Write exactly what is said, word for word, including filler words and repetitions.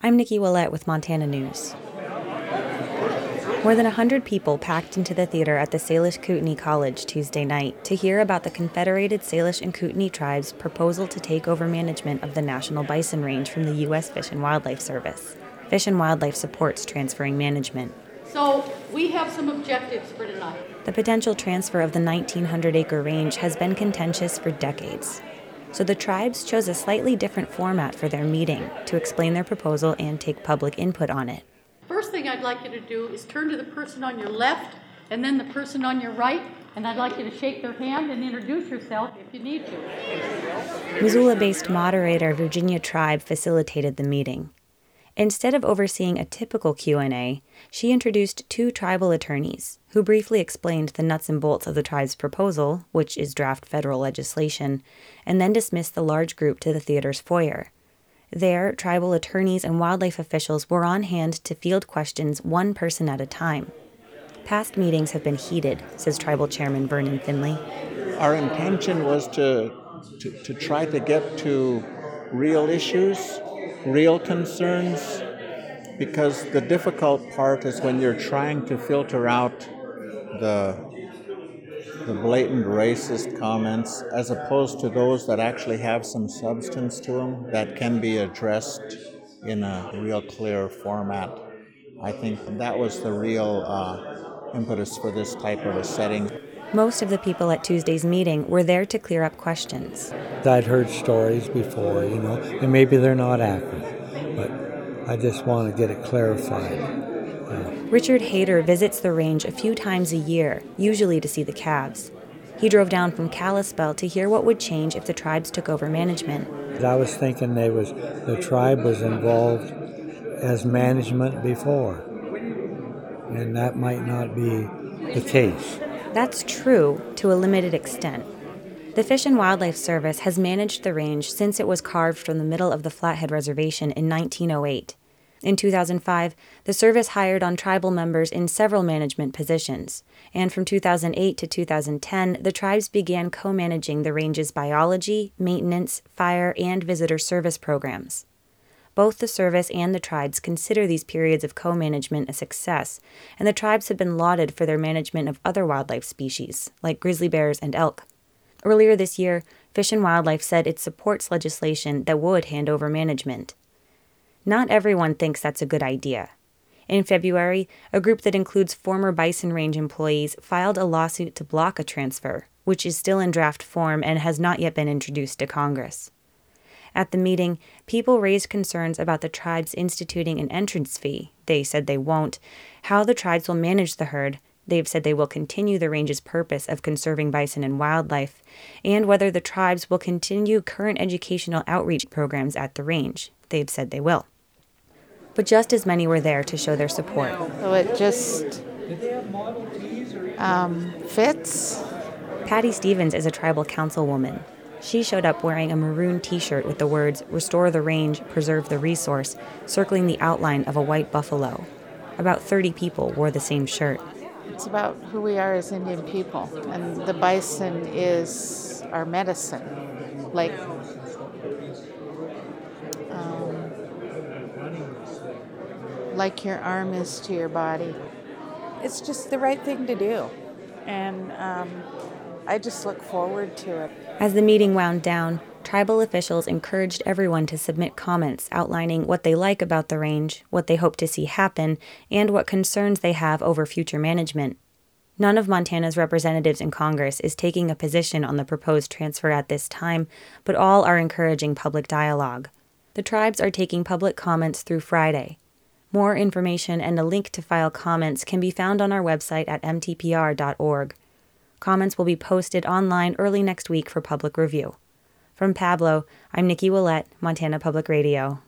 I'm Nikki Willett with Montana News. More than one hundred people packed into the theater at the Salish Kootenai College Tuesday night to hear about the Confederated Salish and Kootenai Tribes' proposal to take over management of the National Bison Range from the U S Fish and Wildlife Service. Fish and Wildlife supports transferring management. So we have some objectives for tonight. The potential transfer of the nineteen hundred acre range has been contentious for decades. So the tribes chose a slightly different format for their meeting to explain their proposal and take public input on it. First thing I'd like you to do is turn to the person on your left and then the person on your right, and I'd like you to shake their hand and introduce yourself if you need to. Missoula-based moderator Virginia Tribe facilitated the meeting. Instead of overseeing a typical Q and A, she introduced two tribal attorneys who briefly explained the nuts and bolts of the tribe's proposal, which is draft federal legislation, and then dismissed the large group to the theater's foyer. There, tribal attorneys and wildlife officials were on hand to field questions one person at a time. Past meetings have been heated, says Tribal Chairman Vernon Finley. Our intention was to, to, to try to get to real issues, real concerns, because the difficult part is when you're trying to filter out the, the blatant racist comments as opposed to those that actually have some substance to them that can be addressed in a real clear format. I think that was the real uh, impetus for this type of a setting. Most of the people at Tuesday's meeting were there to clear up questions. I'd heard stories before, you know, and maybe they're not accurate, but I just want to get it clarified. Uh, Richard Hayter visits the range a few times a year, usually to see the calves. He drove down from Kalispell to hear what would change if the tribes took over management. I was thinking they was the tribe was involved as management before, and that might not be the case. That's true to a limited extent. The Fish and Wildlife Service has managed the range since it was carved from the middle of the Flathead Reservation in nineteen oh eight. In two thousand five, the service hired on tribal members in several management positions, and from two thousand eight to two thousand ten, the tribes began co-managing the range's biology, maintenance, fire, and visitor service programs. Both the service and the tribes consider these periods of co-management a success, and the tribes have been lauded for their management of other wildlife species, like grizzly bears and elk. Earlier this year, Fish and Wildlife said it supports legislation that would hand over management. Not everyone thinks that's a good idea. In February, a group that includes former Bison Range employees filed a lawsuit to block a transfer, which is still in draft form and has not yet been introduced to Congress. At the meeting, people raised concerns about the tribes instituting an entrance fee. They said they won't, how the tribes will manage the herd. They've said they will continue the range's purpose of conserving bison and wildlife, and whether the tribes will continue current educational outreach programs at the range. They've said they will. But just as many were there to show their support. So it just um, fits. Patty Stevens is a tribal councilwoman. She showed up wearing a maroon t-shirt with the words, "Restore the range, preserve the resource," circling the outline of a white buffalo. About thirty people wore the same shirt. It's about who we are as Indian people, and the bison is our medicine. Like, um, like your arm is to your body. It's just the right thing to do, and um, I just look forward to it. As the meeting wound down, tribal officials encouraged everyone to submit comments outlining what they like about the range, what they hope to see happen, and what concerns they have over future management. None of Montana's representatives in Congress is taking a position on the proposed transfer at this time, but all are encouraging public dialogue. The tribes are taking public comments through Friday. More information and a link to file comments can be found on our website at m t p r dot org. Comments will be posted online early next week for public review. From Pablo, I'm Nikki Willett, Montana Public Radio.